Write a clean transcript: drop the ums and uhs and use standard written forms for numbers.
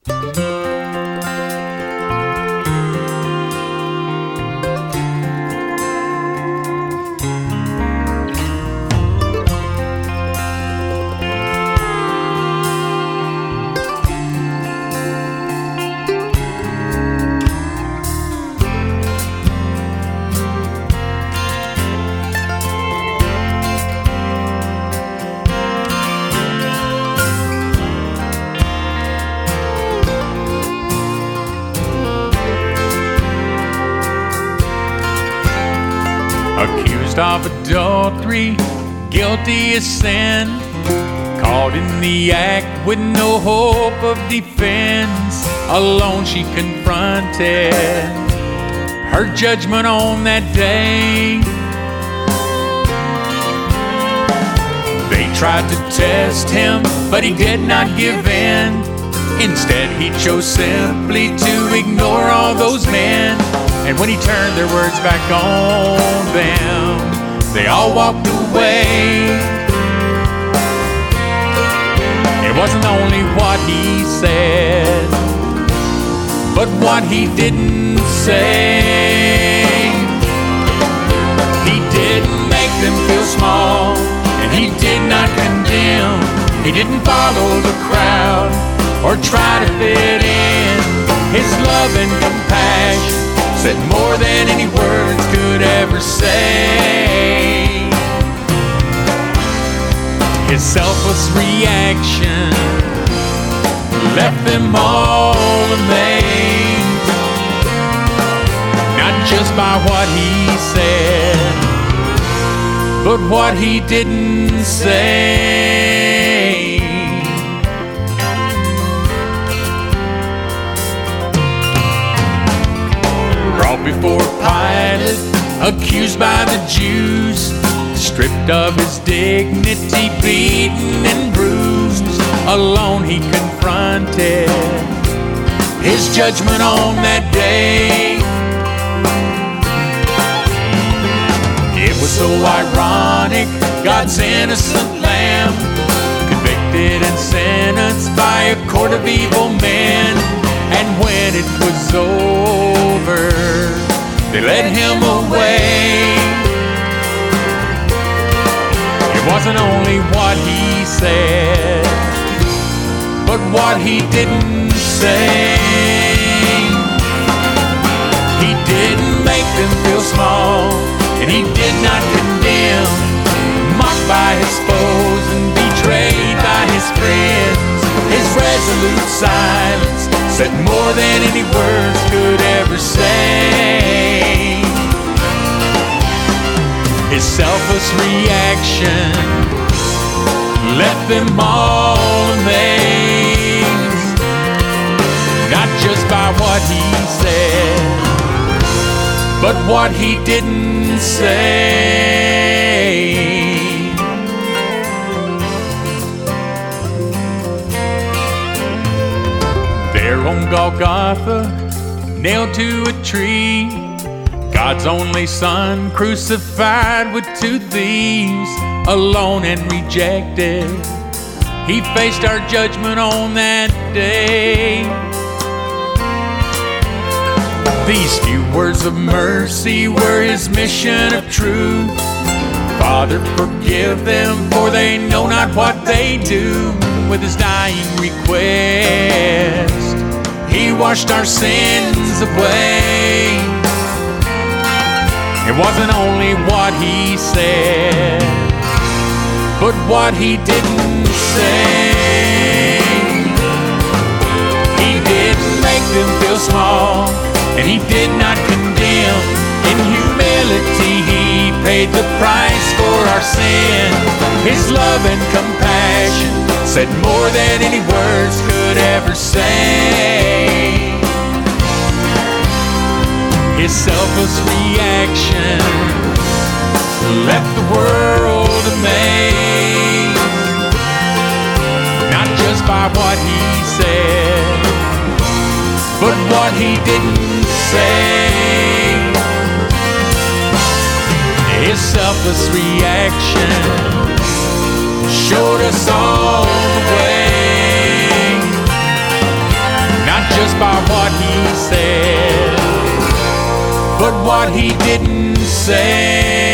Accused of adultery, guilty as sin, caught in the act with no hope of defense. Alone she confronted her judgment on that day. They tried to test him, but he did not give in. Instead, he chose simply to ignore all those men. And when he turned their words back on them, they all walked away. It wasn't only what he said, but what he didn't say. He didn't make them feel small, and he did not condemn. He didn't follow the crowd or try to fit in. His love and compassion said more than any words could ever say. His selfless reaction left them all amazed, not just by what he said, but what he didn't say. Brought before Pilate, accused by the Jews, stripped of his dignity, beaten and bruised. Alone he confronted his judgment on that day. It was so ironic, God's innocent lamb, convicted and sentenced by a court of evil men. And when it was over, they led him away. It wasn't only what he said, but what he didn't say. He didn't make them feel small, and he did not condemn. Mocked by his foes and betrayed by his friends, his resolute silence said more than any words could ever say. His selfless reaction left them all amazed, not just by what he said, but what he didn't say. There on Golgotha, nailed to a tree, God's only Son crucified with two thieves, alone and rejected. He faced our judgment on that day. These few words of mercy were his mission of truth. Father, forgive them, for they know not what they do. With his dying request, he washed our sins away. It wasn't only what he said, but what he didn't say. He didn't make them feel small, and he did not condemn. In humility he paid the price for our sin. His love and compassion said more than any words could ever say. His selfless reaction left the world amazed, not just by what he said, but what he didn't say. His selfless reaction showed us all the way, by what he said, but what he didn't say.